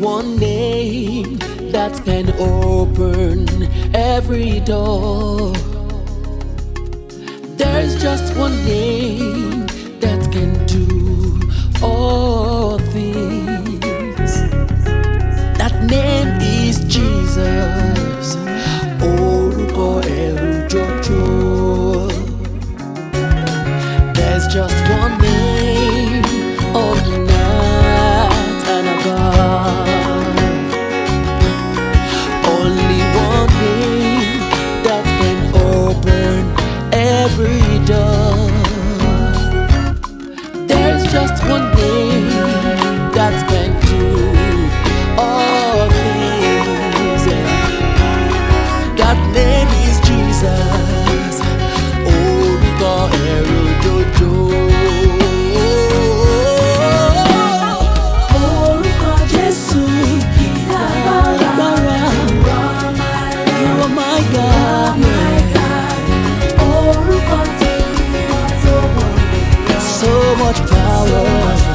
one name that can open every door. There's just one name that can do all things. That name is Jesus. Orúkọ ẹ̀rù jọjọ. There's just one name on the night and above. Only one name that can open every door. There's just one name that can do all things. That name is Jesus. Orúkọ ẹ̀rù jọjọ. Orúkọ Jésù agbára. You are my God. Orúkọ tí wọ́n tó wọlé lọ. So much power.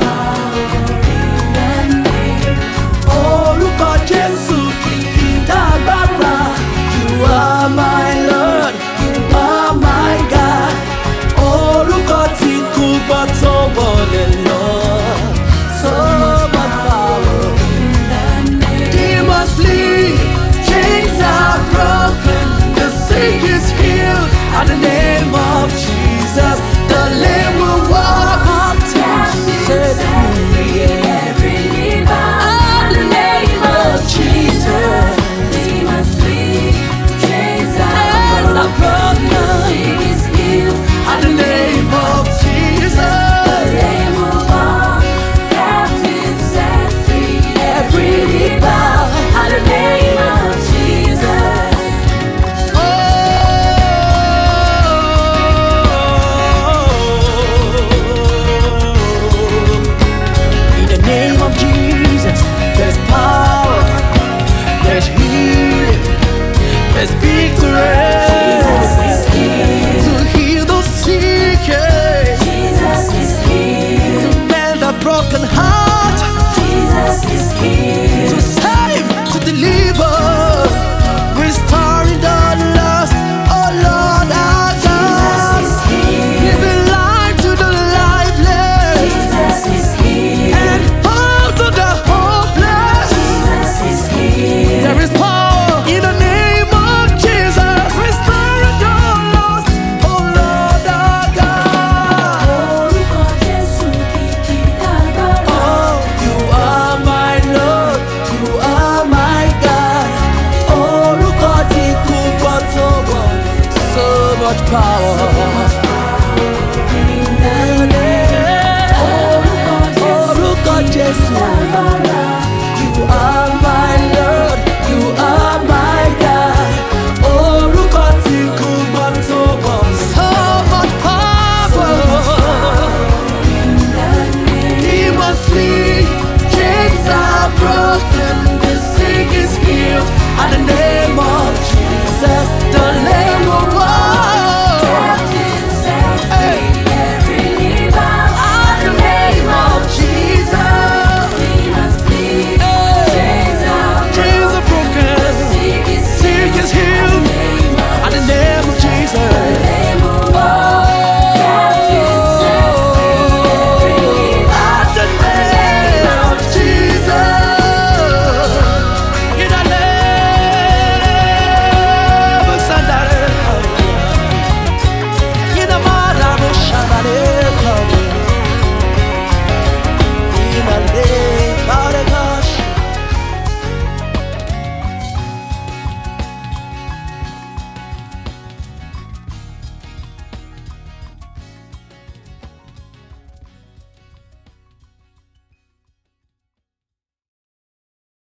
Orúkọ Jésù kìkìdá agbára. You are my Lord, you are my God. Orúkọ tí kú gbọ́ tó wọlé lọ. So much power in that name. Demons flee, chains are broken, the sick is healed at the name of Jesus. The lame will walk up to set free. Every knee bow at the name of Jesus. Demons flee, chains are broken, the sick is healed at the name of Jesus. The lame will walk, captives set free. Every knee bow at the name of Jesus. In the name of Jesus, there's power, there's healing, there's victory. Jesus is here. To heal the sick, Jesus is here. to mend a broken heart, Jesus is here. to save, to deliver, restoring the lost. Oh Lord our Jesus God, is here. giving life to the lifeless Jesus is here. and hope to the hopeless. Jesus is here. There is power in the name of Jesus, restoring the lost. Oh Lord our God. Orúkọ Jésù kìkìdá agbára. Oh, you are my Lord, you are my God. Orúkọ tí kú gbọ́ tó wọ̀, so much power.